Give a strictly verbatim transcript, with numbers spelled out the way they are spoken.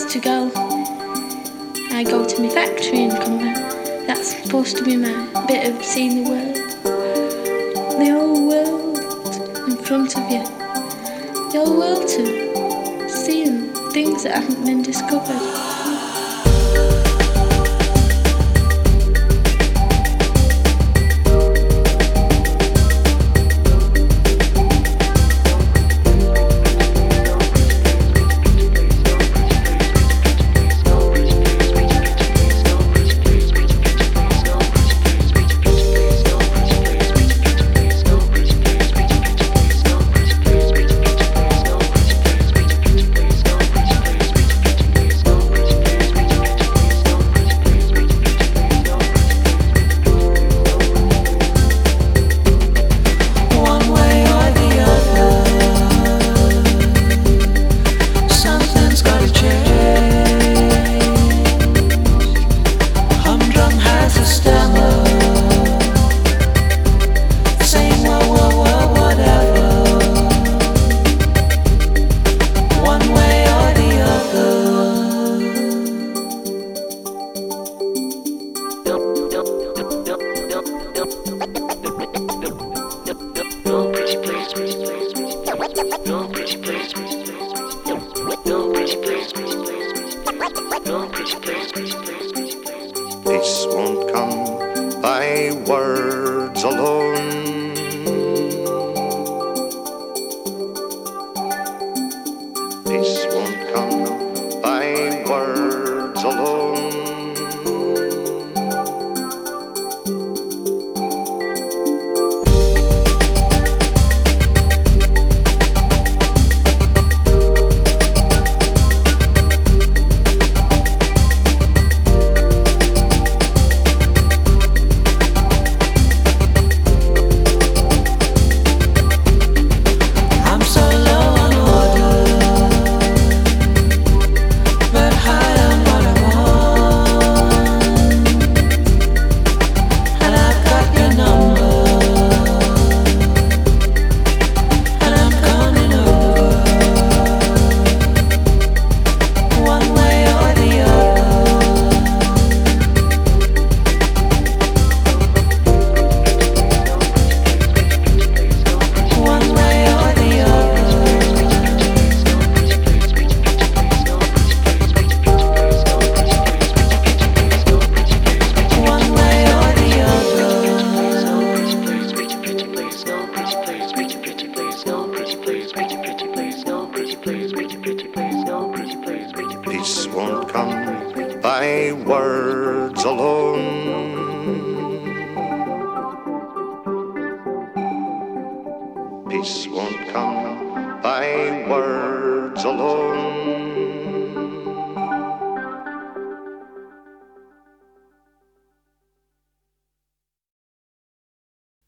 to go. I go to my factory and come back. That's supposed to be my bit of seeing the world. The whole world in front of you. The whole world to see and things that haven't been discovered. Peace won't come by words alone. Peace won't come by words alone. Peace won't come by words alone. Peace won't come by words alone.